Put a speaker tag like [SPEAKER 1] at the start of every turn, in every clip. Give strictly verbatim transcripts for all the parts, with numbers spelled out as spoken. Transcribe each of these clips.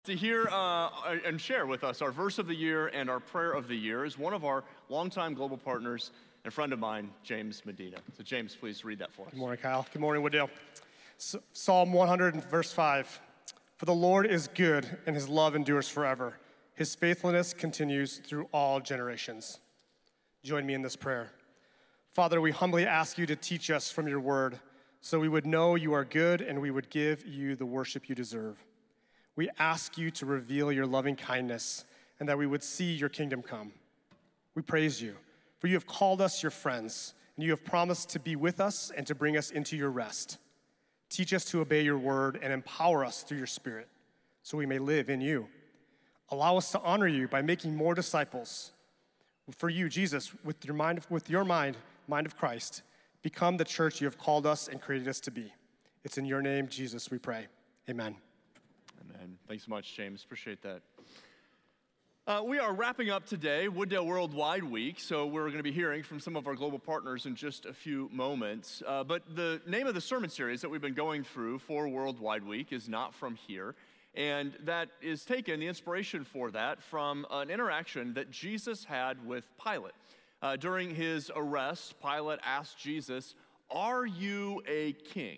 [SPEAKER 1] To hear uh, and share with us our verse of the year and our prayer of the year is one of our longtime global partners and friend of mine, James Medina. So James, please read that for us.
[SPEAKER 2] Good morning, Kyle. Good morning, Wooddale. Psalm one hundred, verse five. For the Lord is good, and his love endures forever. His faithfulness continues through all generations. Join me in this prayer. Father, we humbly ask you to teach us from your word so we would know you are good and we would give you the worship you deserve. We ask you to reveal your loving kindness and that we would see your kingdom come. We praise you, for you have called us your friends, and you have promised to be with us and to bring us into your rest. Teach us to obey your word and empower us through your Spirit so we may live in you. Allow us to honor you by making more disciples. For you, Jesus, with your mind, with your mind, mind of Christ, become the church you have called us and created us to be. It's in your name, Jesus, we pray. Amen.
[SPEAKER 1] Amen. Thanks so much, James. Appreciate that. Uh, we are wrapping up today Wooddale Worldwide Week, so we're going to be hearing from some of our global partners in just a few moments. Uh, but the name of the sermon series that we've been going through for Worldwide Week is Not From Here, and that is taken, the inspiration for that, from an interaction that Jesus had with Pilate. Uh, during his arrest, Pilate asked Jesus, "Are you a king?"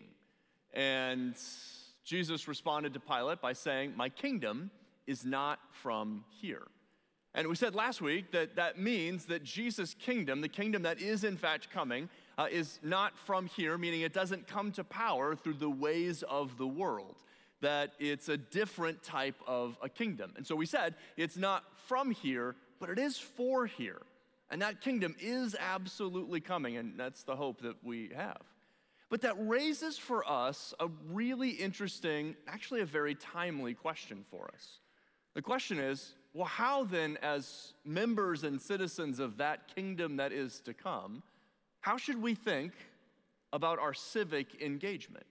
[SPEAKER 1] And Jesus responded to Pilate by saying, "My kingdom is not from here." And we said last week that that means that Jesus' kingdom, the kingdom that is in fact coming, uh, is not from here, meaning it doesn't come to power through the ways of the world, that it's a different type of a kingdom. And so we said it's not from here, but it is for here. And that kingdom is absolutely coming, and that's the hope that we have. But that raises for us a really interesting, actually a very timely question for us. The question is, well, how then, as members and citizens of that kingdom that is to come, how should we think about our civic engagement?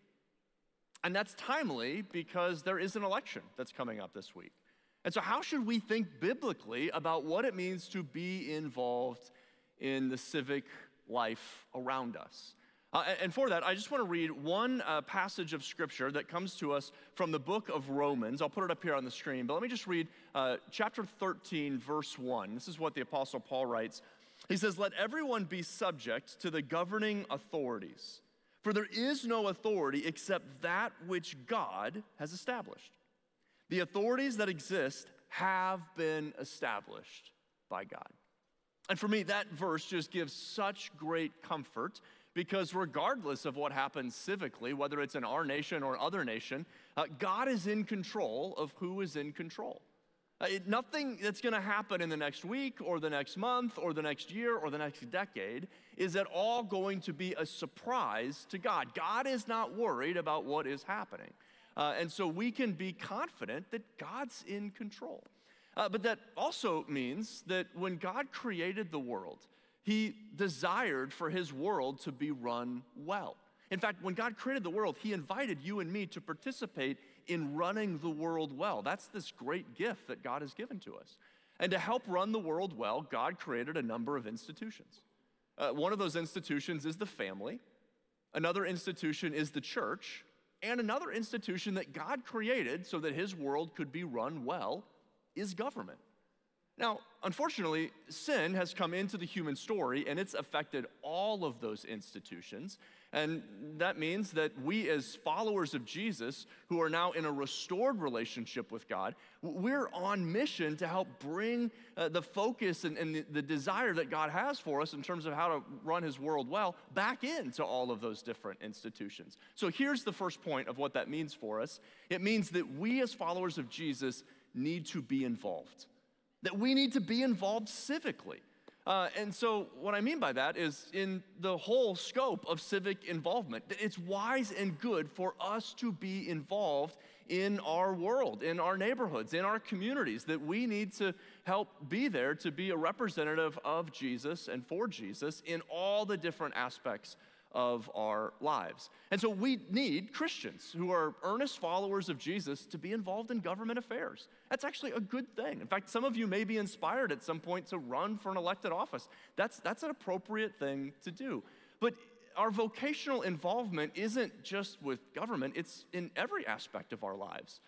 [SPEAKER 1] And that's timely because there is an election that's coming up this week. And so how should we think biblically about what it means to be involved in the civic life around us? Uh, and for that, I just want to read one uh, passage of Scripture that comes to us from the book of Romans. I'll put it up here on the screen, but let me just read uh, chapter thirteen, verse one. This is what the Apostle Paul writes. He says, "Let everyone be subject to the governing authorities, for there is no authority except that which God has established. The authorities that exist have been established by God." And for me, that verse just gives such great comfort, because regardless of what happens civically, whether it's in our nation or other nation, uh, God is in control of who is in control. Uh, it, nothing that's going to happen in the next week or the next month or the next year or the next decade is at all going to be a surprise to God. God is not worried about what is happening. Uh, and so we can be confident that God's in control. Uh, but that also means that when God created the world, he desired for his world to be run well. In fact, when God created the world, he invited you and me to participate in running the world well. That's this great gift that God has given to us. And to help run the world well, God created a number of institutions. Uh, one of those institutions is the family. Another institution is the church. And another institution that God created so that his world could be run well is government. Now, unfortunately, sin has come into the human story, and it's affected all of those institutions. And that means that we, as followers of Jesus, who are now in a restored relationship with God, we're on mission to help bring uh, the focus and, and the, the desire that God has for us in terms of how to run his world well back into all of those different institutions. So here's the first point of what that means for us. It means that we, as followers of Jesus, need to be involved. That we need to be involved civically. Uh, and so what I mean by that is in the whole scope of civic involvement, it's wise and good for us to be involved in our world, in our neighborhoods, in our communities, that we need to help be there to be a representative of Jesus and for Jesus in all the different aspects of our lives. And so we need Christians who are earnest followers of Jesus to be involved in government affairs. That's actually a good thing. In fact, some of you may be inspired at some point to run for an elected office. That's, that's an appropriate thing to do. But our vocational involvement isn't just with government, it's in every aspect of our lives.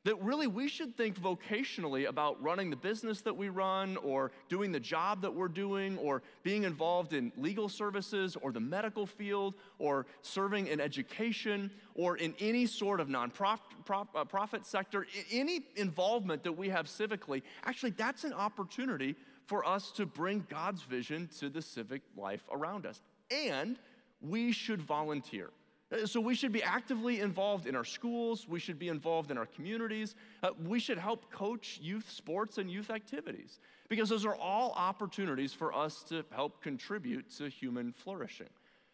[SPEAKER 1] that really we should think vocationally about running the business that we run, or doing the job that we're doing, or being involved in legal services or the medical field, or serving in education, or in any sort of nonprofit sector. Any involvement that we have civically, actually that's an opportunity for us to bring God's vision to the civic life around us. And we should volunteer. So we should be actively involved in our schools. We should be involved in our communities. Uh, we should help coach youth sports and youth activities, because those are all opportunities for us to help contribute to human flourishing.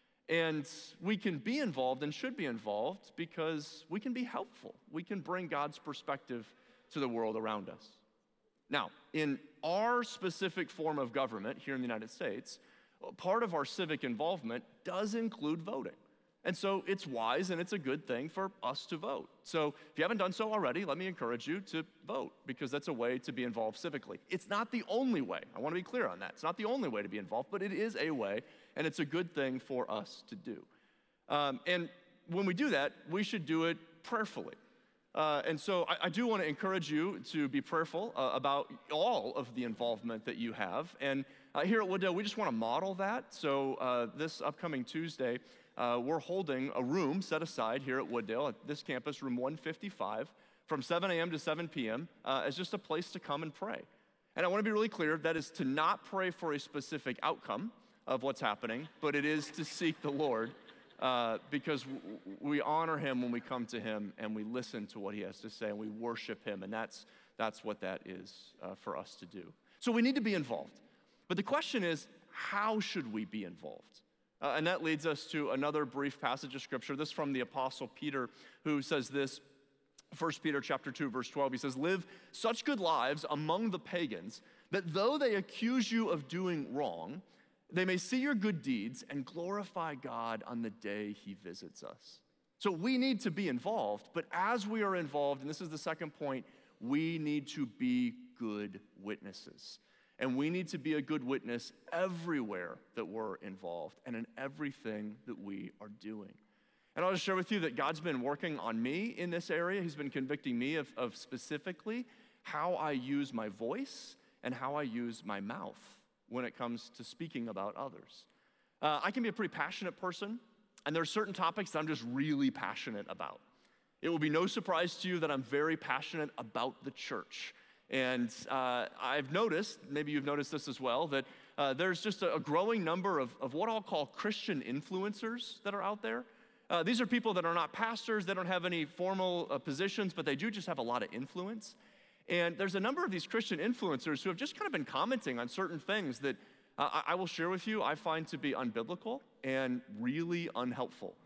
[SPEAKER 1] And we can be involved and should be involved because we can be helpful. We can bring God's perspective to the world around us. Now, in our specific form of government here in the United States, part of our civic involvement does include voting. And so it's wise and it's a good thing for us to vote. So if you haven't done so already, let me encourage you to vote, because that's a way to be involved civically. It's not the only way. I want to be clear on that. It's not the only way to be involved, but it is a way, and it's a good thing for us to do. Um, and when we do that, we should do it prayerfully. Uh, and so I, I do want to encourage you to be prayerful uh, about all of the involvement that you have. And uh, here at Wooddale, we just want to model that. So uh, this upcoming Tuesday, Uh, we're holding a room set aside here at Wooddale, at this campus, room one fifty-five, from seven a.m. to seven p.m. Uh, as just a place to come and pray. And I want to be really clear, that is to not pray for a specific outcome of what's happening, but it is to seek the Lord, uh, because w- we honor him when we come to him and we listen to what he has to say and we worship him, and that's, that's what that is uh, for us to do. So we need to be involved. But the question is, how should we be involved? Uh, and that leads us to another brief passage of scripture. This from the Apostle Peter, who says this, First Peter chapter two, verse twelve. He says, "Live such good lives among the pagans, that though they accuse you of doing wrong, they may see your good deeds and glorify God on the day he visits us." So we need to be involved, but as we are involved, and this is the second point, we need to be good witnesses. And we need to be a good witness everywhere that we're involved and in everything that we are doing. And I'll just share with you that God's been working on me in this area. He's been convicting me of, of specifically how I use my voice and how I use my mouth when it comes to speaking about others. Uh, I can be a pretty passionate person, and there are certain topics that I'm just really passionate about. It will be no surprise to you that I'm very passionate about the church. And uh, I've noticed, maybe you've noticed this as well, that uh, there's just a, a growing number of, of what I'll call Christian influencers that are out there. Uh, these are people that are not pastors, they don't have any formal uh, positions, but they do just have a lot of influence. And there's a number of these Christian influencers who have just kind of been commenting on certain things that uh, I, I will share with you I find to be unbiblical and really unhelpful.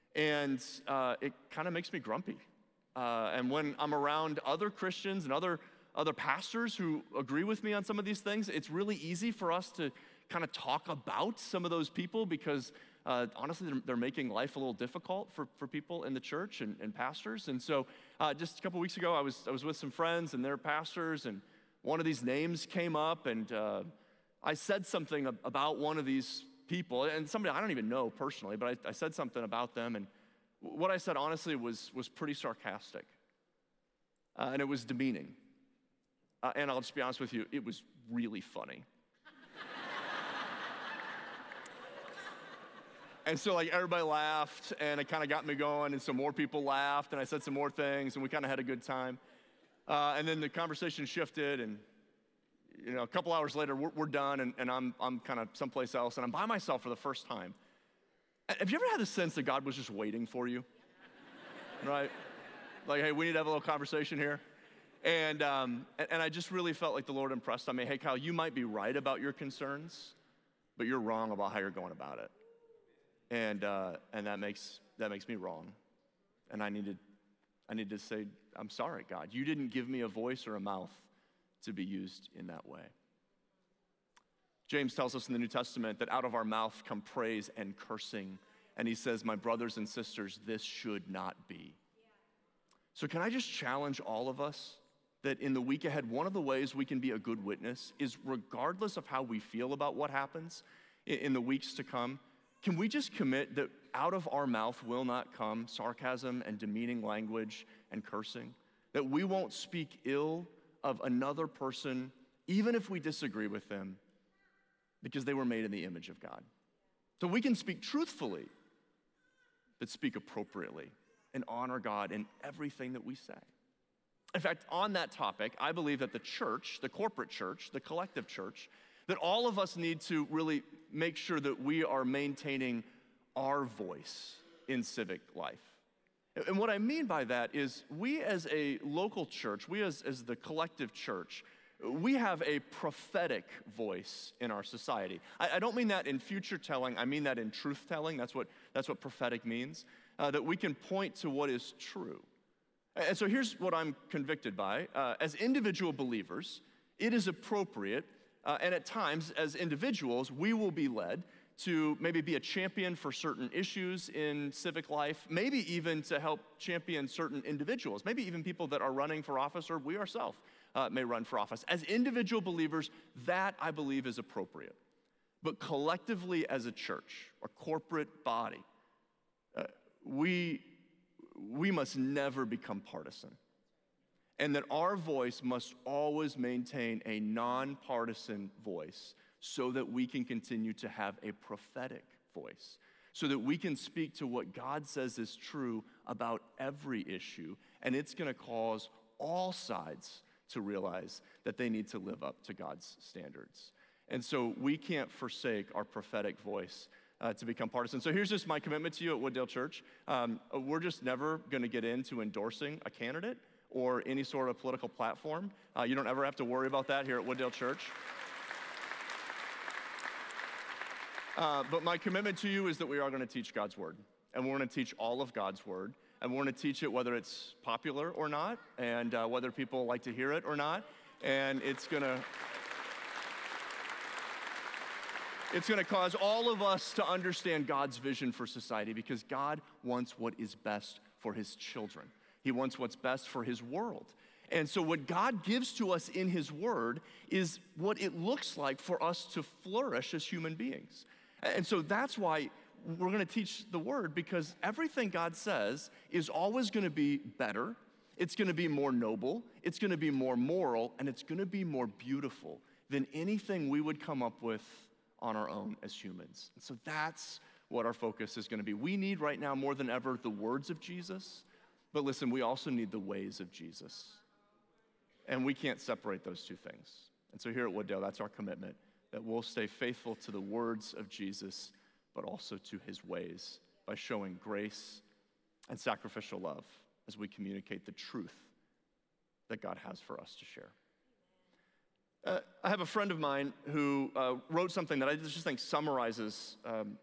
[SPEAKER 1] And uh, it kind of makes me grumpy. Uh, and when I'm around other Christians and other other pastors who agree with me on some of these things, it's really easy for us to kind of talk about some of those people, because uh, honestly, they're, they're making life a little difficult for, for people in the church and, and pastors. And so uh, just a couple weeks ago, I was, I was with some friends and their pastors, and one of these names came up, and uh, I said something about one of these people, and somebody I don't even know personally, but I, I said something about them, and what I said honestly was, was pretty sarcastic, uh, and it was demeaning. Uh, and I'll just be honest with you, it was really funny. And so like everybody laughed, and it kind of got me going, and some more people laughed, and I said some more things, and we kind of had a good time. Uh, and then the conversation shifted, and you know, a couple hours later, we're, we're done, and, and I'm, I'm kind of someplace else, and I'm by myself for the first time. Have you ever had the sense that God was just waiting for you? Right? Like, hey, we need to have a little conversation here. And, um, and and I just really felt like the Lord impressed on me, hey, Kyle, you might be right about your concerns, but you're wrong about how you're going about it. And uh, and that makes that makes me wrong. And I needed I needed to say, I'm sorry, God. You didn't give me a voice or a mouth to be used in that way. James tells us in the New Testament that out of our mouth come praise and cursing. And he says, my brothers and sisters, this should not be. So can I just challenge all of us that in the week ahead, one of the ways we can be a good witness is, regardless of how we feel about what happens in the weeks to come, can we just commit that out of our mouth will not come sarcasm and demeaning language and cursing? that we won't speak ill of another person, even if we disagree with them, because they were made in the image of God. So we can speak truthfully, but speak appropriately and honor God in everything that we say. In fact, on that topic, I believe that the church, the corporate church, the collective church, that all of us need to really make sure that we are maintaining our voice in civic life. And what I mean by that is we as a local church, we as, as the collective church, we have a prophetic voice in our society. I, I don't mean that in future telling, I mean that in truth telling. That's what, that's what prophetic means, uh, that we can point to what is true. And so here's what I'm convicted by. Uh, as individual believers, it is appropriate, uh, and at times as individuals, we will be led to maybe be a champion for certain issues in civic life, maybe even to help champion certain individuals, maybe even people that are running for office, or we ourselves uh, may run for office. As individual believers, that I believe is appropriate. But collectively as a church, a corporate body, uh, we, we must never become partisan. And that our voice must always maintain a nonpartisan voice, so that we can continue to have a prophetic voice, so that we can speak to what God says is true about every issue, and it's gonna cause all sides to realize that they need to live up to God's standards. And so we can't forsake our prophetic voice uh, to become partisan. So here's just my commitment to you at Wooddale Church. Um, we're just never gonna get into endorsing a candidate or any sort of political platform. Uh, you don't ever have to worry about that here at Wooddale Church. Uh, but my commitment to you is that we are going to teach God's word, and we're going to teach all of God's word, and we're going to teach it whether it's popular or not, and uh, whether people like to hear it or not, and it's going to it's going to cause all of us to understand God's vision for society, because God wants what is best for his children. He wants what's best for his world. And so what God gives to us in his word is what it looks like for us to flourish as human beings. And so that's why we're going to teach the word, because everything God says is always going to be better, it's going to be more noble, it's going to be more moral, and it's going to be more beautiful than anything we would come up with on our own as humans. And so that's what our focus is going to be. We need right now more than ever the words of Jesus, but listen, we also need the ways of Jesus. And we can't separate those two things. And so here at Wooddale, that's our commitment, that we'll stay faithful to the words of Jesus, but also to his ways by showing grace and sacrificial love as we communicate the truth that God has for us to share. Uh, I have a friend of mine who uh, wrote something that I just think summarizes um,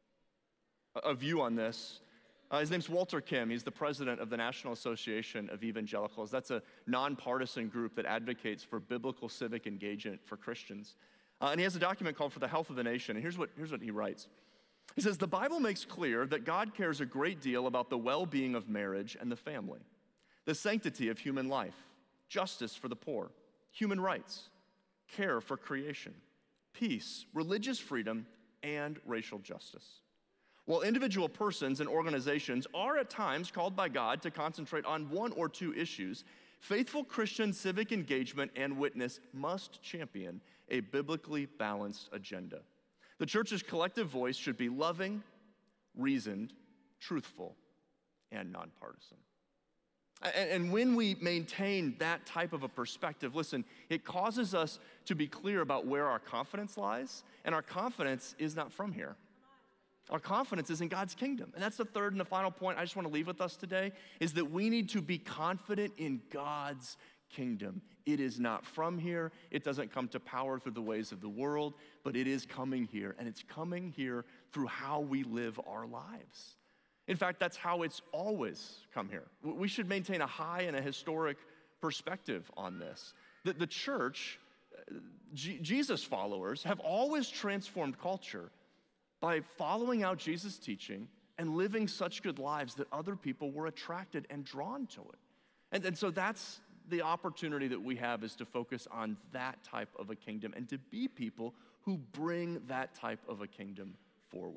[SPEAKER 1] a view on this. Uh, his name's Walter Kim. He's the president of the National Association of Evangelicals. That's a nonpartisan group that advocates for biblical civic engagement for Christians. Uh, and he has a document called For the Health of the Nation. And here's what, here's what he writes. He says, the Bible makes clear that God cares a great deal about the well-being of marriage and the family, the sanctity of human life, justice for the poor, human rights, care for creation, peace, religious freedom, and racial justice. While individual persons and organizations are at times called by God to concentrate on one or two issues, faithful Christian civic engagement and witness must champion a biblically balanced agenda. The church's collective voice should be loving, reasoned, truthful, and nonpartisan. And, and when we maintain that type of a perspective, listen, it causes us to be clear about where our confidence lies, and our confidence is not from here. Our confidence is in God's kingdom. And that's the third and the final point I just want to leave with us today, is that we need to be confident in God's kingdom. It is not from here. It doesn't come to power through the ways of the world, but it is coming here, and it's coming here through how we live our lives. In fact, that's how it's always come here. We should maintain a high and a historic perspective on this. That the church, G- Jesus followers, have always transformed culture by following out Jesus' teaching and living such good lives that other people were attracted and drawn to it. And, and so that's the opportunity that we have, is to focus on that type of a kingdom and to be people who bring that type of a kingdom forward.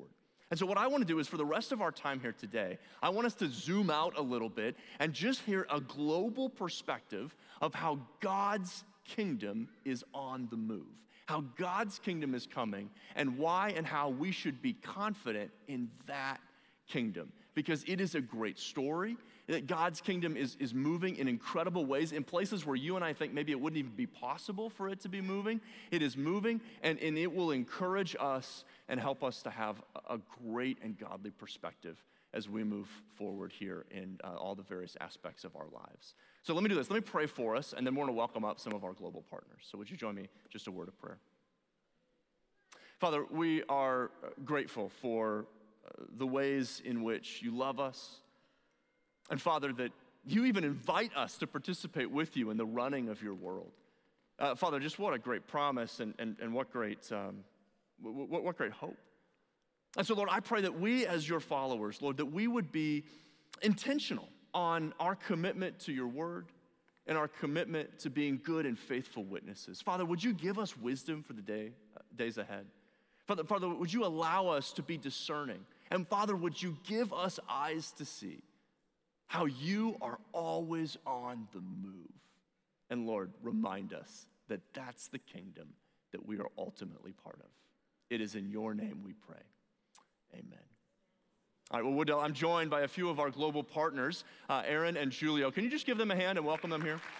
[SPEAKER 1] And so what I want to do is for the rest of our time here today, I want us to zoom out a little bit and just hear a global perspective of how God's kingdom is on the move, how God's kingdom is coming, and why and how we should be confident in that kingdom. Because it is a great story that God's kingdom is, is moving in incredible ways in places where you and I think maybe it wouldn't even be possible for it to be moving. It is moving, and, and it will encourage us and help us to have a great and godly perspective as we move forward here in uh, all the various aspects of our lives. So let me do this. Let me pray for us, and then we're going to welcome up some of our global partners. So would you join me just a word of prayer? Father, we are grateful for uh, the ways in which you love us. And Father, that you even invite us to participate with you in the running of your world. Uh, Father, just what a great promise and, and, and what great um, what, what great hope. And so, Lord, I pray that we as your followers, Lord, that we would be intentional on our commitment to your word and our commitment to being good and faithful witnesses. Father, would you give us wisdom for the day, uh, days ahead? Father, Father, would you allow us to be discerning? And Father, would you give us eyes to see how you are always on the move? And Lord, remind us that that's the kingdom that we are ultimately part of. It is in your name we pray. Amen. All right, well, Wooddale, I'm joined by a few of our global partners, uh, Aaron and Julio. Can you just give them a hand and welcome them here?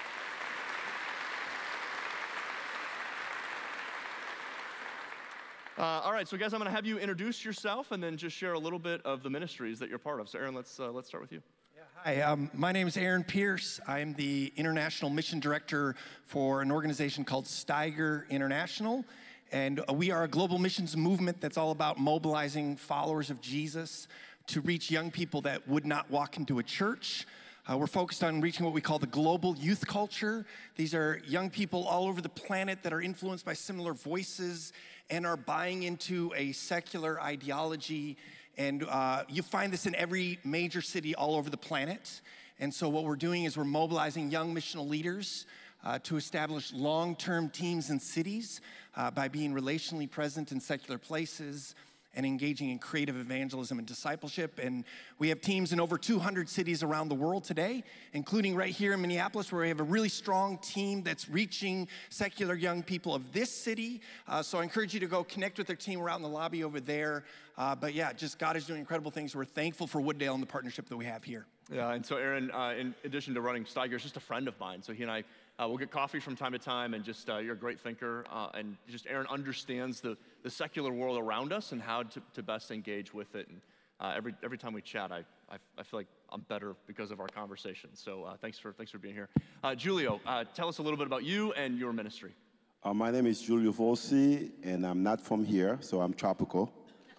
[SPEAKER 1] Uh, all right, so guys, I'm going to have you introduce yourself and then just share a little bit of the ministries that you're part of. So Aaron, let's, uh, let's start with you.
[SPEAKER 3] Hi, um, my name is Aaron Pierce. I'm the International Mission Director for an organization called Steiger International. And we are a global missions movement that's all about mobilizing followers of Jesus to reach young people that would not walk into a church. Uh, we're focused on reaching what we call the global youth culture. These are young people all over the planet that are influenced by similar voices and are buying into a secular ideology. And uh, you find this in every major city all over the planet. And so what we're doing is we're mobilizing young missional leaders uh, to establish long-term teams in cities uh, by being relationally present in secular places and engaging in creative evangelism and discipleship. And we have teams in over two hundred cities around the world today, including right here in Minneapolis, where we have a really strong team that's reaching secular young people of this city. Uh, so I encourage you to go connect with their team. We're out in the lobby over there. Uh, but yeah, just God is doing incredible things. We're thankful for Wooddale and the partnership that we have here.
[SPEAKER 1] Yeah, and so Aaron, uh, in addition to running Steiger, is just a friend of mine. So he and I uh, will get coffee from time to time, and just uh, you're a great thinker. Uh, and just Aaron understands the, the secular world around us and how to, to best engage with it. And uh, every every time we chat, I, I I feel like I'm better because of our conversation. So uh, thanks for thanks for being here. Uh, Julio, uh, tell us a little bit about you and your ministry.
[SPEAKER 4] Uh, my name is Julio Volsi, and I'm not from here, so I'm tropical.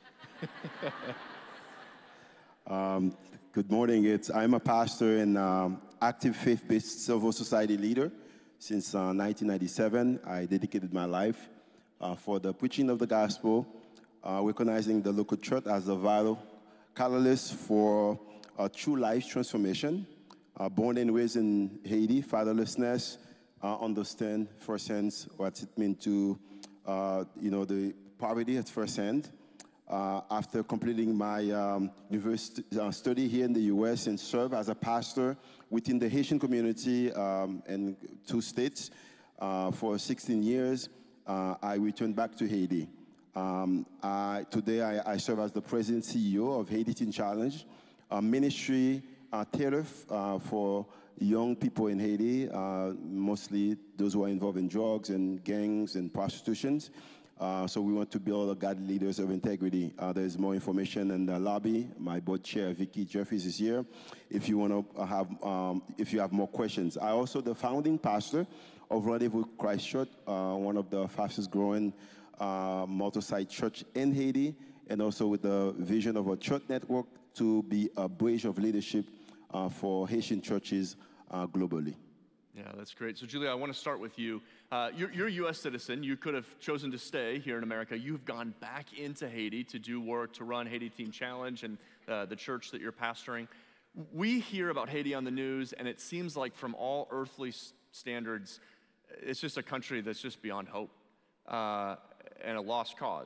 [SPEAKER 4] um, good morning. It's I'm a pastor and um, active faith-based civil society leader. Since uh, nineteen ninety-seven, I dedicated my life uh, for the preaching of the gospel, uh, recognizing the local church as a vital catalyst for a true life transformation. Uh, born and raised in Haiti, fatherlessness, uh, understand firsthand what it means to, uh, you know, the poverty at first hand. Uh, after completing my um, university uh, study here in the U S and serve as a pastor within the Haitian community um, in two states uh, for sixteen years, uh, I returned back to Haiti. Um, I, today, I, I serve as the president and C E O of Haiti Teen Challenge, a ministry uh, tailored uh, for young people in Haiti, uh, mostly those who are involved in drugs and gangs and prostitutions. Uh, so we want to build a godly leaders of integrity. Uh, there's more information in the lobby. My board chair, Vicky Jeffries, is here. If you want to have, um, if you have more questions. I also the founding pastor of Rendezvous Christ Church, uh, one of the fastest growing uh, multi-site church in Haiti, and also with the vision of a church network to be a bridge of leadership uh, for Haitian churches uh, globally.
[SPEAKER 1] Yeah, that's great. So, Julia, I want to start with you. Uh, you're, you're a U S citizen. You could have chosen to stay here in America. You've gone back into Haiti to do work, to run Haiti Teen Challenge and uh, the church that you're pastoring. We hear about Haiti on the news, and it seems like from all earthly standards, it's just a country that's just beyond hope uh, and a lost cause.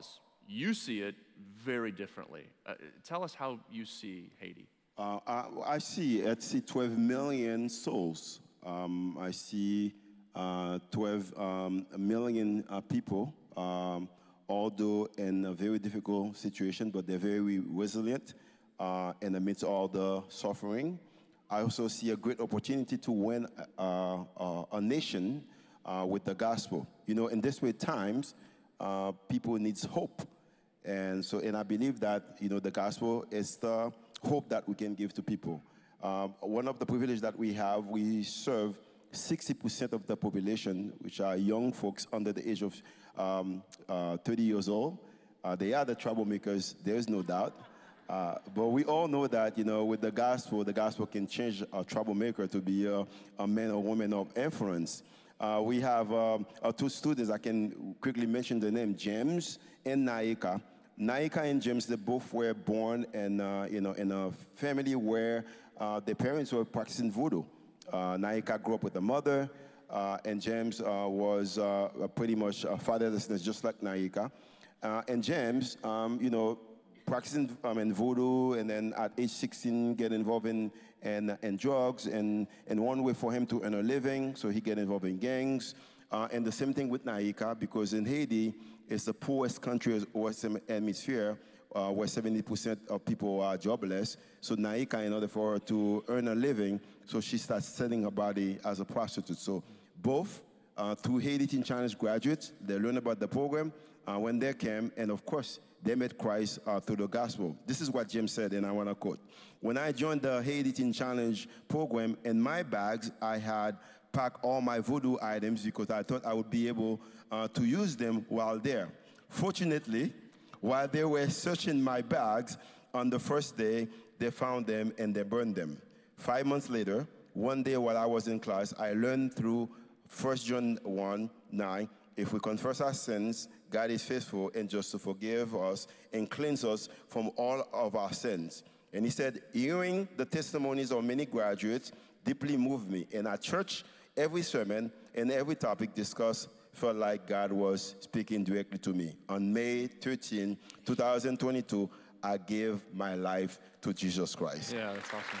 [SPEAKER 1] you see it very differently. Uh, tell us how you see Haiti.
[SPEAKER 4] Uh, I, I see, I see twelve million souls. Um, I see uh, twelve um, million uh, people, um, although in a very difficult situation, but they're very resilient uh, in amidst all the suffering. I also see a great opportunity to win uh, uh, a nation uh, with the gospel. You know, in desperate times, uh, people needs hope. And so, and I believe that, you know, the gospel is the hope that we can give to people. Um, one of the privileges that we have, we serve sixty percent of the population, which are young folks under the age of um, uh, thirty years old. Uh, they are the troublemakers, there's no doubt. Uh, but we all know that, you know, with the gospel, the gospel can change a troublemaker to be a, a man or woman of influence. Uh, we have um, uh, two students, I can quickly mention the name, James and Naika. Naika and James, they both were born in, uh, you know, in a family where uh, their parents were practicing voodoo. Uh, Naika grew up with a mother, uh, and James uh, was uh, pretty much a fatherlessness, just like Naika. Uh, and James, um, you know, practicing um, in voodoo, and then at age sixteen, get involved in, in, in drugs, and, and one way for him to earn a living, so he get involved in gangs. Uh, and the same thing with Naika, because in Haiti, it's the poorest country in the Western Hemisphere, uh, where seventy percent of people are jobless. So Naika, in order for her to earn a living, so she starts selling her body as a prostitute. So both, uh, through Haiti Teen Challenge graduates, they learn about the program uh, when they came, and of course, they met Christ uh, through the gospel. This is what James said, and I want to quote. When I joined the Haiti Teen Challenge program, in my bags, I had packed all my voodoo items because I thought I would be able uh, to use them while there. Fortunately, while they were searching my bags, on the first day, they found them and they burned them. Five months later, one day while I was in class, I learned through First John one nine, if we confess our sins, God is faithful and just to forgive us and cleanse us from all of our sins. And he said, hearing the testimonies of many graduates deeply moved me. And at church, every sermon and every topic discussed felt like God was speaking directly to me. On May thirteenth, twenty twenty-two, I gave my life to Jesus Christ.
[SPEAKER 1] Yeah, that's awesome.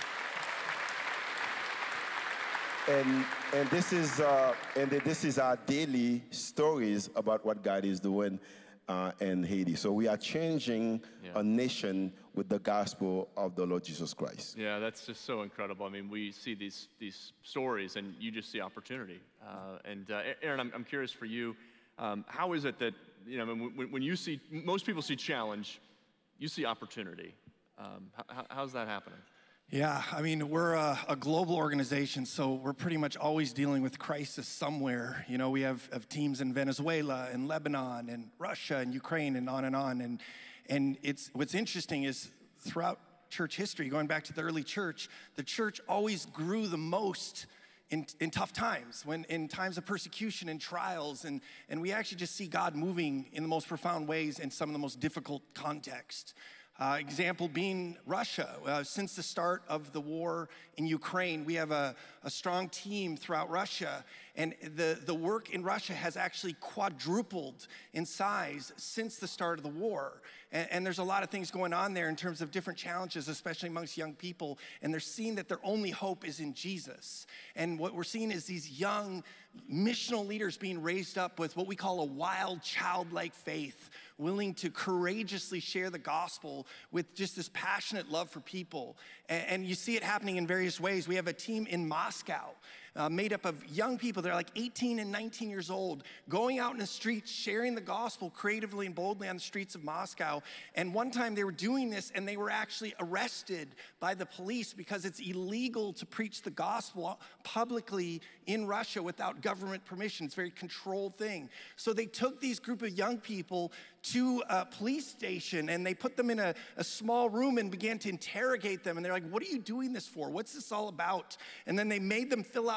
[SPEAKER 4] And and this is uh, and this is our daily stories about what God is doing uh, in Haiti. So we are changing
[SPEAKER 1] Yeah.
[SPEAKER 4] a nation with the gospel of the Lord Jesus Christ.
[SPEAKER 1] Yeah, that's just so incredible. I mean, we see these these stories, and you just see opportunity. Uh, and uh, Aaron, I'm, I'm curious for you, um, how is it that, you know, when, when you see, most people see challenge, you see opportunity. Um, how, how's that happening?
[SPEAKER 3] Yeah, I mean, we're a, a global organization, so we're pretty much always dealing with crisis somewhere. You know, we have, have teams in Venezuela and Lebanon and Russia and Ukraine and on and on. And and it's what's interesting is throughout church history, going back to the early church, the church always grew the most in, in tough times, when in times of persecution and trials, and, and we actually just see God moving in the most profound ways in some of the most difficult contexts. Uh, example being Russia. Uh, since the start of the war in Ukraine, we have a, a strong team throughout Russia, and the, the work in Russia has actually quadrupled in size since the start of the war. And, and there's a lot of things going on there in terms of different challenges, especially amongst young people, and they're seeing that their only hope is in Jesus. And what we're seeing is these young missional leaders being raised up with what we call a wild, childlike faith, willing to courageously share the gospel with just this passionate love for people. And, and you see it happening in various ways. We have a team in Moscow uh, made up of young people. They're like eighteen and nineteen years old, going out in the streets, sharing the gospel creatively and boldly on the streets of Moscow. And one time they were doing this, and they were actually arrested by the police because it's illegal to preach the gospel publicly in Russia without government permission. It's a very controlled thing. So they took these group of young people to a police station, and they put them in a, a small room and began to interrogate them. And they're like, what are you doing this for? What's this all about? And then they made them fill out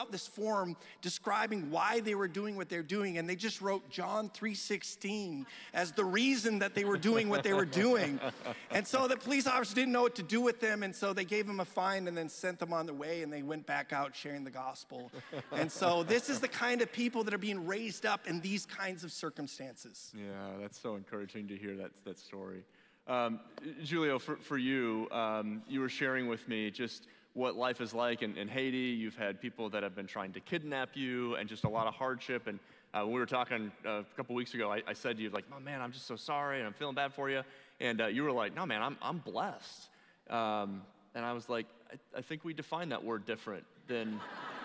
[SPEAKER 3] out this form describing why they were doing what they're doing, and they just wrote John three sixteen as the reason that they were doing what they were doing. And so the police officers didn't know what to do with them, and so they gave them a fine and then sent them on their way, and they went back out sharing the gospel. And so this is the kind of people that are being raised up in these kinds of circumstances.
[SPEAKER 1] Yeah, that's so encouraging to hear that, that story. Um, Julio, for, for you, um, you were sharing with me just what life is like in, in Haiti. You've had people that have been trying to kidnap you and just a lot of hardship. And uh, when we were talking uh, a couple weeks ago, I, I said to you, like, oh, man, I'm just so sorry and I'm feeling bad for you. And uh, you were like, no, man, I'm, I'm blessed. Um, and I was like, I, I think we define that word different than,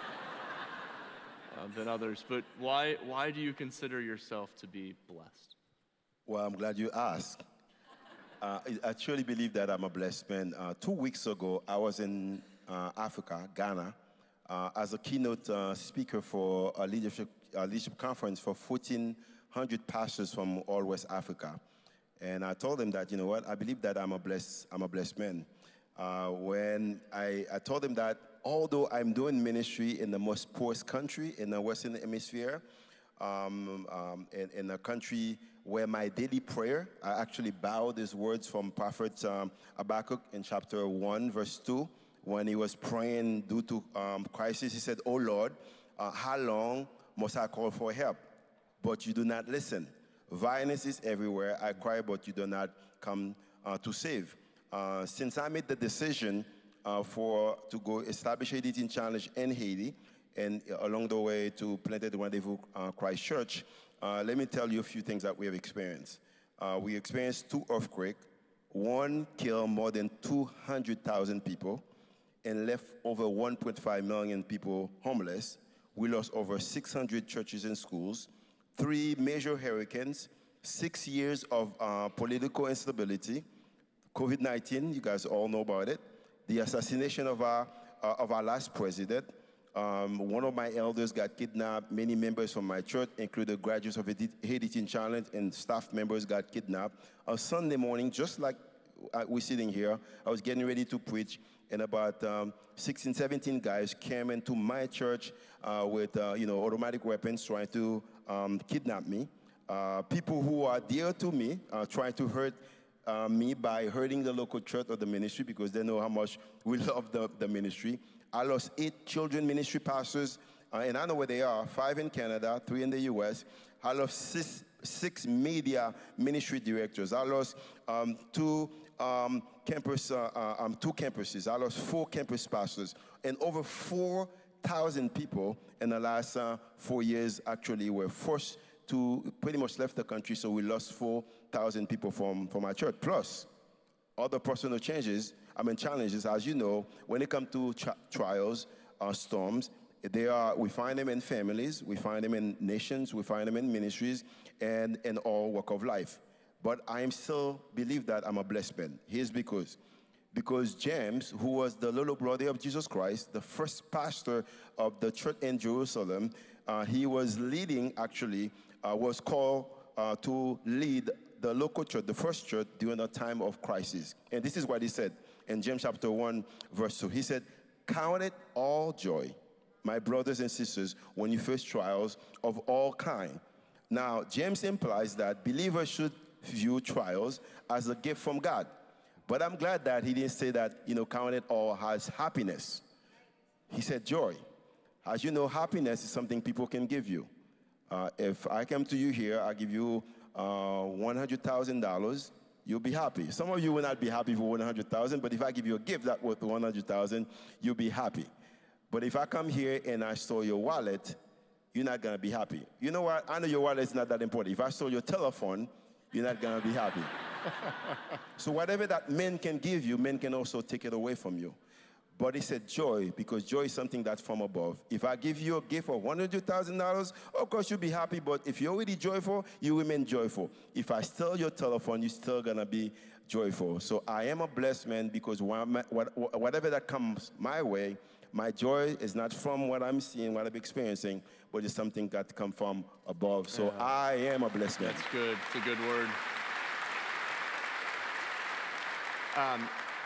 [SPEAKER 1] uh, than others. But why, why do you consider yourself to be blessed?
[SPEAKER 4] Well, I'm glad you asked. Uh, I I truly believe that I'm a blessed man. Uh, two weeks ago, I was in uh, Africa, Ghana, uh, as a keynote uh, speaker for a leadership, a leadership conference for fourteen hundred pastors from all West Africa. And I told them that, you know what, I believe that I'm a blessed, I'm a blessed man. Uh, when I, I told them that although I'm doing ministry in the most poorest country in the Western Hemisphere, um, um, in, in a country where my daily prayer, I actually bow these words from Prophet um, Habakkuk in chapter one, verse two, when he was praying due to um, crisis. He said, "Oh Lord, uh, how long must I call for help? But you do not listen. Violence is everywhere. I cry, but you do not come uh, to save." Uh, since I made the decision uh, for to go establish Haiti Teen Challenge in Haiti, and along the way to Planted Rendezvous uh, Christ Church, Uh, let me tell you a few things that we have experienced. Uh, we experienced two earthquakes. One killed more than two hundred thousand people and left over one point five million people homeless. We lost over six hundred churches and schools, three major hurricanes, six years of uh, political instability, COVID nineteen, you guys all know about it, the assassination of our, uh, of our last president. Um, one of my elders got kidnapped. Many members from my church, including graduates of Haiti Teen Challenge and staff members, got kidnapped. On Sunday morning, just like we're sitting here, I was getting ready to preach, and about um, sixteen, seventeen guys came into my church uh, with uh, you know, automatic weapons trying to um, kidnap me. Uh, people who are dear to me uh, trying to hurt uh, me by hurting the local church or the ministry because they know how much we love the, the ministry. I lost eight children ministry pastors, uh, and I know where they are, five in Canada, three in the U S. I lost six, six media ministry directors. I lost um, two, um, campus, uh, uh, um, two campuses. I lost four campus pastors, and over four thousand people in the last uh, four years actually were forced to pretty much left the country, so we lost four thousand people from, from our church. Plus, other personal changes, I mean, challenges, as you know, when it comes to tri- trials, uh, storms, they are, we find them in families, we find them in nations, we find them in ministries, and in all walk of life. But I am still believe that I'm a blessed man. Here's because. Because James, who was the little brother of Jesus Christ, the first pastor of the church in Jerusalem, uh, he was leading, actually, uh, was called uh, to lead the local church, the first church, during a time of crisis. And this is what he said in James chapter one, verse two. He said, "Count it all joy, my brothers and sisters, when you face trials of all kind." Now, James implies that believers should view trials as a gift from God. But I'm glad that he didn't say that, you know, count it all as happiness. He said joy. As you know, happiness is something people can give you. Uh, if I come to you here, I give you uh, one hundred thousand dollars, you'll be happy. Some of you will not be happy for one hundred thousand dollars, but if I give you a gift that's worth one hundred thousand dollars, you'll be happy. But if I come here and I stole your wallet, you're not going to be happy. You know what? I know your wallet is not that important. If I stole your telephone, you're not going to be happy. So whatever that men can give you, men can also take it away from you. But he said joy, because joy is something that's from above. If I give you a gift of one hundred thousand dollars, of course you'll be happy, but if you're already joyful, you remain joyful. If I steal your telephone, you're still going to be joyful. So I am a blessed man because whatever that comes my way, my joy is not from what I'm seeing, what I'm experiencing, but it's something that comes from above. So yeah. I am a blessed man.
[SPEAKER 1] That's good. It's a good word. Um,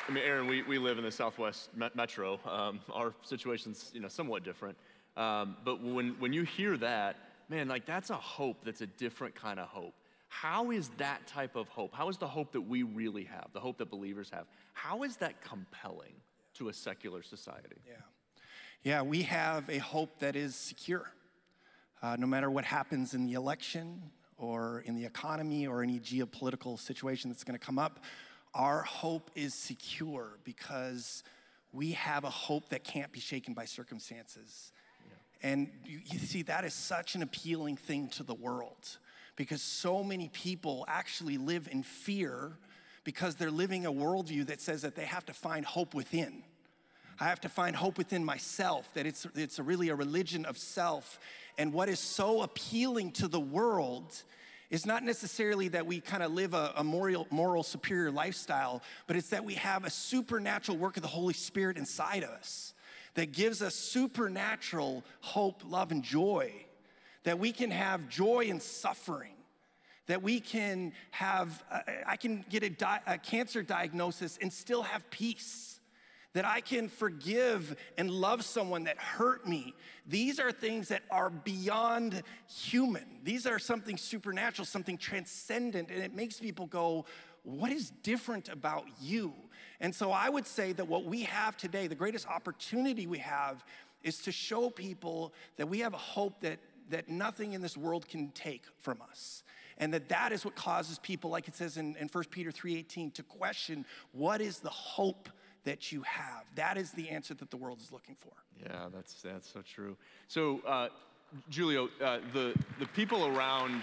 [SPEAKER 1] I mean, Aaron, we, we live in the Southwest Metro. Um, our situation's, you know, somewhat different. Um, but when, when you hear that, man, like that's a hope that's a different kind of hope. How is that type of hope? How is the hope that we really have, the hope that believers have, how is that compelling to a secular society?
[SPEAKER 3] Yeah, yeah, we have a hope that is secure. Uh, no matter what happens in the election or in the economy or any geopolitical situation that's gonna come up, our hope is secure because we have a hope that can't be shaken by circumstances. Yeah. And you, you see, that is such an appealing thing to the world because so many people actually live in fear because they're living a worldview that says that they have to find hope within. I have to find hope within myself, that it's, it's a really a religion of self. And what is so appealing to the world it's not necessarily that we kind of live a, a moral, moral superior lifestyle, but it's that we have a supernatural work of the Holy Spirit inside us that gives us supernatural hope, love, and joy, that we can have joy in suffering, that we can have, uh, I can get a, di- a cancer diagnosis and still have peace, that I can forgive and love someone that hurt me. These are things that are beyond human. These are something supernatural, something transcendent, and it makes people go, what is different about you? And so I would say that what we have today, the greatest opportunity we have, is to show people that we have a hope that, that nothing in this world can take from us. And that that is what causes people, like it says in, in First Peter three eighteen, to question, what is the hope that you have? That is the answer that the world is looking for.
[SPEAKER 1] Yeah, that's that's so true. So, uh, Julio, uh, the the people around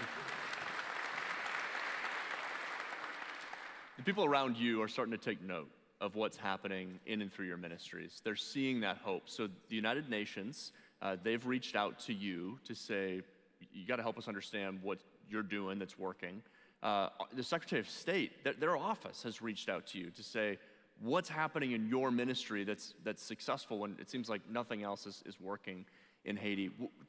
[SPEAKER 1] the people around you are starting to take note of what's happening in and through your ministries. They're seeing that hope. So, the United Nations, uh, they've reached out to you to say, you got to help us understand what you're doing that's working. Uh, the Secretary of State, th- their office has reached out to you to say, what's happening in your ministry that's that's successful when it seems like nothing else is, is working in Haiti?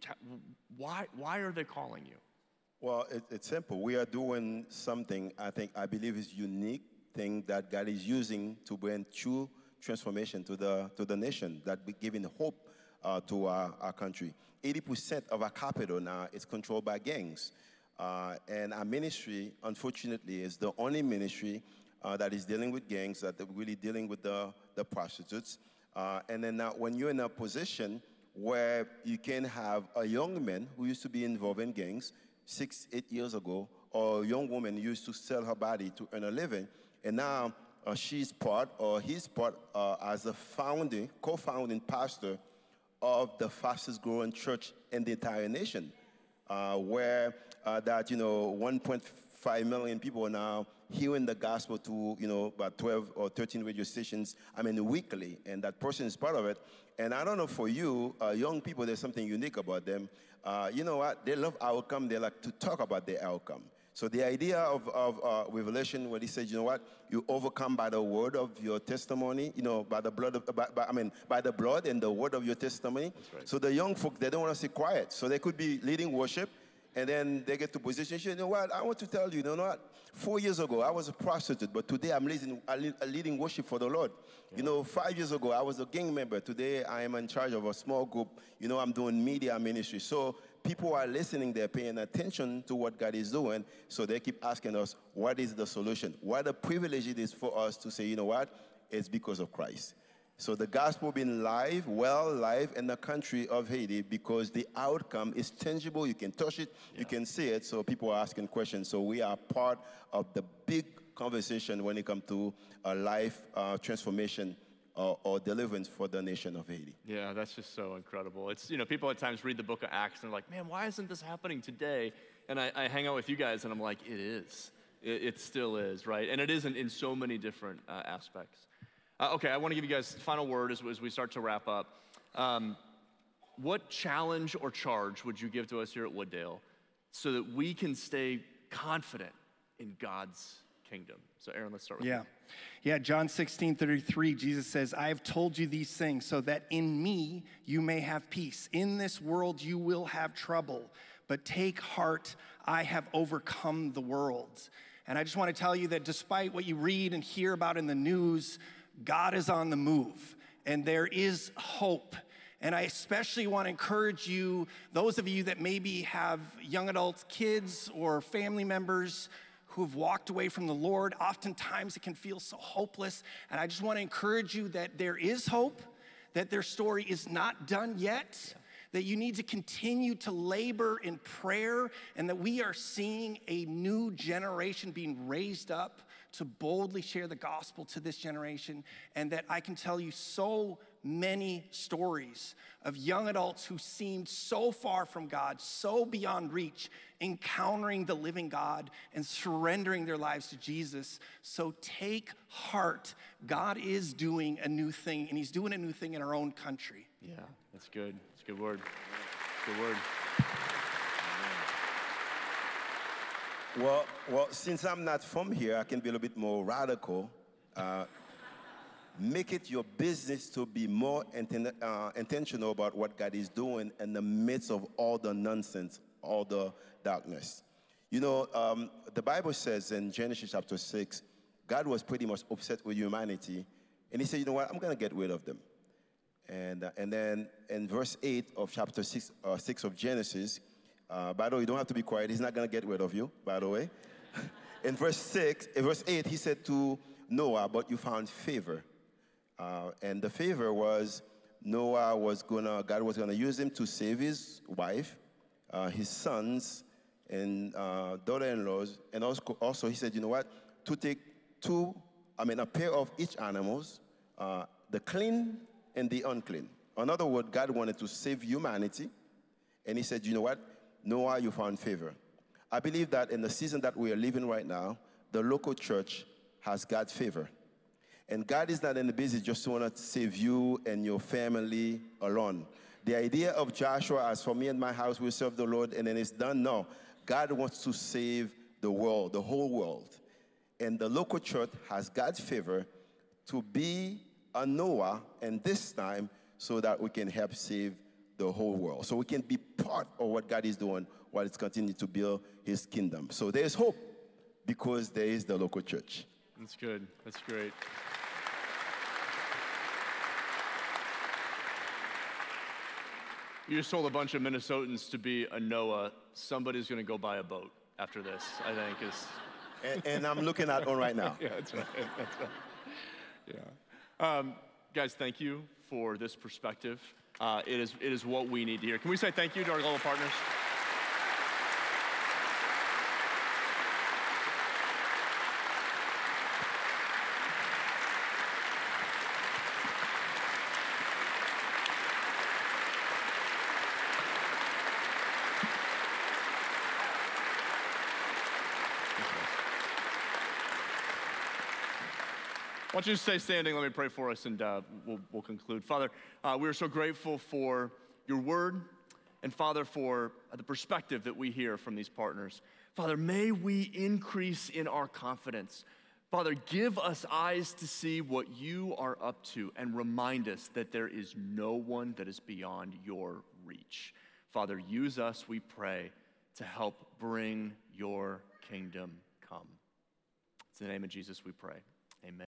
[SPEAKER 1] Why why are they calling you?
[SPEAKER 4] Well, it, it's simple. We are doing something I think I believe is unique thing that God is using to bring true transformation to the to the nation, that we giving hope uh, to our, our country. eighty percent of our capital now is controlled by gangs, uh, and our ministry, unfortunately, is the only ministry Uh, that is dealing with gangs, that are really dealing with the, the prostitutes. Uh, and then now when you're in a position where you can have a young man who used to be involved in gangs six, eight years ago, or a young woman used to sell her body to earn a living, and now uh, she's part, or he's part uh, as a founding, co-founding pastor of the fastest growing church in the entire nation, uh, where uh, that, you know, one point five million people are now hearing the gospel to, you know, about twelve or thirteen radio stations, I mean, weekly, and that person is part of it. And I don't know for you, uh, young people, there's something unique about them. Uh, you know what? They love outcome. They like to talk about their outcome. So the idea of, of uh, Revelation, when he says, you know what, you overcome by the word of your testimony, you know, by the blood of, by, by, I mean, by the blood and the word of your testimony. That's right. So the young folk, they don't want to stay quiet. So they could be leading worship, and then they get to position. You know what? I want to tell you, you know what? Four years ago, I was a prostitute, but today I'm leading, leading worship for the Lord. Yeah. You know, five years ago, I was a gang member. Today, I am in charge of a small group. You know, I'm doing media ministry. So people are listening. They're paying attention to what God is doing. So they keep asking us, what is the solution? What a privilege it is for us to say, you know what? It's because of Christ. So the gospel being live, well live in the country of Haiti, because the outcome is tangible. You can touch it, yeah. You can see it. So people are asking questions. So we are part of the big conversation when it comes to a life uh, transformation or, or deliverance for the nation of Haiti.
[SPEAKER 1] Yeah, that's just so incredible. It's, you know, people at times read the book of Acts and they're like, man, why isn't this happening today? And I, I hang out with you guys and I'm like, it is. It, it still is, right? And it isn't in so many different uh, aspects. Uh, okay, I want to give you guys the final word as, as we start to wrap up. Um, what challenge or charge would you give to us here at Wooddale so that we can stay confident in God's kingdom? So Aaron, let's start with
[SPEAKER 3] yeah. you. Yeah, John sixteen thirty-three, Jesus says, I have told you these things so that in me you may have peace. In this world you will have trouble, but take heart, I have overcome the world. And I just want to tell you that despite what you read and hear about in the news, God is on the move, and there is hope. And I especially want to encourage you, those of you that maybe have young adults, kids, or family members who've walked away from the Lord. Oftentimes it can feel so hopeless. And I just want to encourage you that there is hope, that their story is not done yet, that you need to continue to labor in prayer, and that we are seeing a new generation being raised up to boldly share the gospel to this generation. And that I can tell you so many stories of young adults who seemed so far from God, so beyond reach, encountering the living God and surrendering their lives to Jesus. So take heart. God is doing a new thing, and he's doing a new thing in our own country.
[SPEAKER 1] Yeah, that's good. That's a good word. Good word.
[SPEAKER 4] Well, well, since I'm not from here, I can be a little bit more radical. Uh, make it your business to be more inten- uh, intentional about what God is doing in the midst of all the nonsense, all the darkness. You know, um, the Bible says in Genesis chapter six, God was pretty much upset with humanity, and he said, you know what, I'm going to get rid of them. And, uh, and then in verse eight of chapter six, uh, six of Genesis, Uh, by the way, you don't have to be quiet. He's not going to get rid of you, by the way. In verse six, in verse eight, he said to Noah, but you found favor. Uh, and the favor was Noah was going to, God was going to use him to save his wife, uh, his sons, and uh, daughter-in-laws. And also, also, he said, you know what, to take two, I mean, a pair of each animals, uh, the clean and the unclean. In other words, God wanted to save humanity. And he said, you know what? Noah, you found favor. I believe that in the season that we are living right now, the local church has God's favor. And God is not in the business just to want to save you and your family alone. The idea of Joshua, as for me and my house, we'll serve the Lord, and then it's done. No, God wants to save the world, the whole world. And the local church has God's favor to be a Noah, and this time, so that we can help save the whole world. So we can be part of what God is doing while it's continuing to build his kingdom. So there's hope because there is the local church.
[SPEAKER 1] That's good. That's great. You just told a bunch of Minnesotans to be a Noah. Somebody's going to go buy a boat after this, I think is.
[SPEAKER 4] And, and I'm looking at one right now.
[SPEAKER 1] Yeah, that's right. That's right. Yeah. Um, guys, thank you for this perspective. Uh, it is it is what we need to hear. Can we say thank you to our global partners? Why don't you stay standing? Let me pray for us, and uh, we'll, we'll conclude. Father, uh, we are so grateful for your word, and Father, for the perspective that we hear from these partners. Father, may we increase in our confidence. Father, give us eyes to see what you are up to, and remind us that there is no one that is beyond your reach. Father, use us, we pray, to help bring your kingdom come. It's in the name of Jesus we pray. Amen.